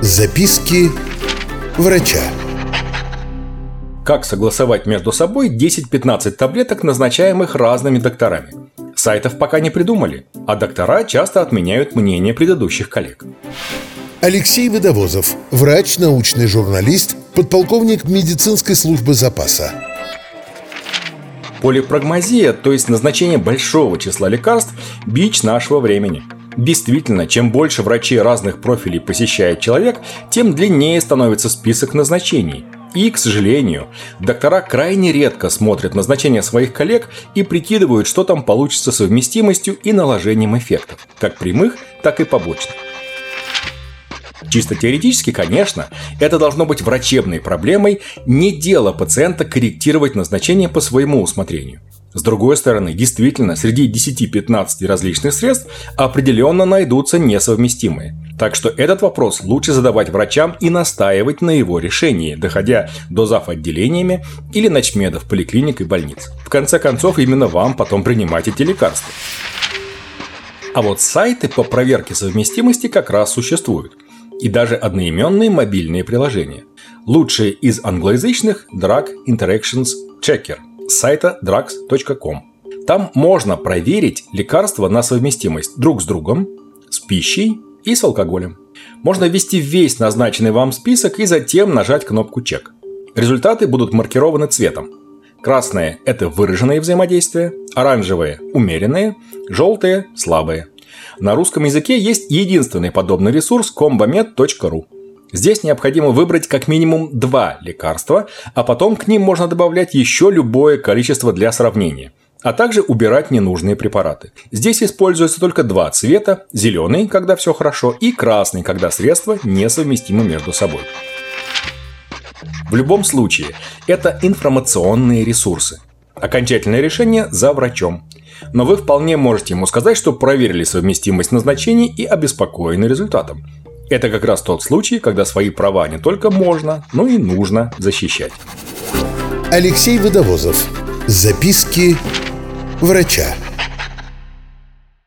Записки врача. Как согласовать между собой 10-15 таблеток, назначаемых разными докторами? Сайтов пока не придумали, а доктора часто отменяют мнение предыдущих коллег. Алексей Водовозов, врач, научный журналист, подполковник медицинской службы запаса. Полипрагмазия, то есть назначение большого числа лекарств, бич нашего времени. Действительно, чем больше врачей разных профилей посещает человек, тем длиннее становится список назначений. И, к сожалению, доктора крайне редко смотрят назначения своих коллег и прикидывают, что там получится совместимостью и наложением эффектов, как прямых, так и побочных. Чисто теоретически, конечно, это должно быть врачебной проблемой, не дело пациента корректировать назначение по своему усмотрению. С другой стороны, действительно, среди 10-15 различных средств определенно найдутся несовместимые. Так что этот вопрос лучше задавать врачам и настаивать на его решении, доходя до зав. Отделениями или начмедов поликлиник и больниц. В конце концов, именно вам потом принимать эти лекарства. А вот сайты по проверке совместимости как раз существуют. И даже одноименные мобильные приложения. Лучшие из англоязычных – Drug Interactions Checker с сайта drugs.com. Там можно проверить лекарства на совместимость друг с другом, с пищей и с алкоголем. Можно ввести весь назначенный вам список и затем нажать кнопку «Чек». Результаты будут маркированы цветом. Красные – это выраженные взаимодействия, оранжевые – умеренные, желтые – слабые. На русском языке есть единственный подобный ресурс combomed.ru. Здесь необходимо выбрать как минимум 2 лекарства, а потом к ним можно добавлять еще любое количество для сравнения, а также убирать ненужные препараты. Здесь используются только 2 цвета – зеленый, когда все хорошо, и красный, когда средства несовместимы между собой. В любом случае, это информационные ресурсы. Окончательное решение за врачом. Но вы вполне можете ему сказать, что проверили совместимость назначений и обеспокоены результатом. Это как раз тот случай, когда свои права не только можно, но и нужно защищать. Алексей Водовозов. Записки врача.